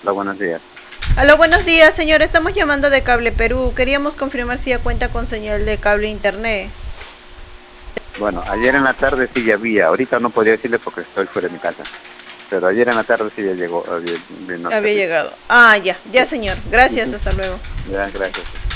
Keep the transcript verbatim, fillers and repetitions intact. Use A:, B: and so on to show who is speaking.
A: Hola, buenos días.
B: Aló, buenos días, señor. Estamos llamando de Cable Perú. Queríamos confirmar si ya cuenta con señal de cable internet.
A: Bueno, ayer en la tarde sí ya había, ahorita no podría decirle porque estoy fuera de mi casa, pero ayer en la tarde sí ya llegó, eh, vino el
B: Había
A: servicio.
B: llegado. Ah, ya, ya,
A: Sí.
B: señor. Gracias,
A: Ujú.
B: hasta luego.
A: Ya, gracias.